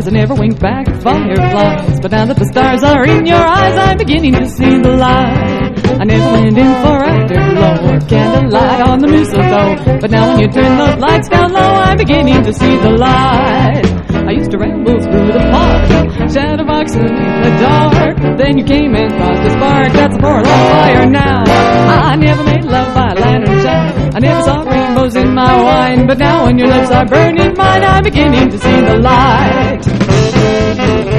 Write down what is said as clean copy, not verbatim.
I never winked back at fireflies, but now that the stars are in your eyes, I'm beginning to see the light. I never went in for afterglow or candlelight on the mistletoe, but now when you turn those lights down low, I'm beginning to see the light. I used to ramble through the park, shadowboxing in the dark. Then you came and caused a spark, that's a portal on fire now. I never made love by lantern shine, I never saw rainbows in my wine, but now when your lips are burning mine, I'm beginning to see the light.